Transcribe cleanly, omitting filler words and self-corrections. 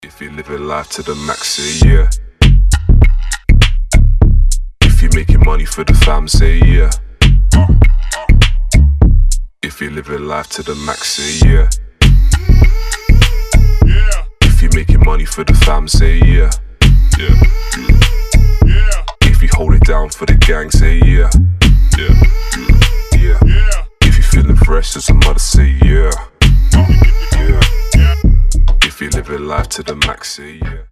If you're living life to the max, say yeah. If you're making money for the fam, say yeah. If you're living life to the max, say yeah. If you're making money for the fam, say yeah. If you hold it down for the gang, say yeah. If you're feeling fresh as a mother, say yeah. If you're living life to the max, say yeah.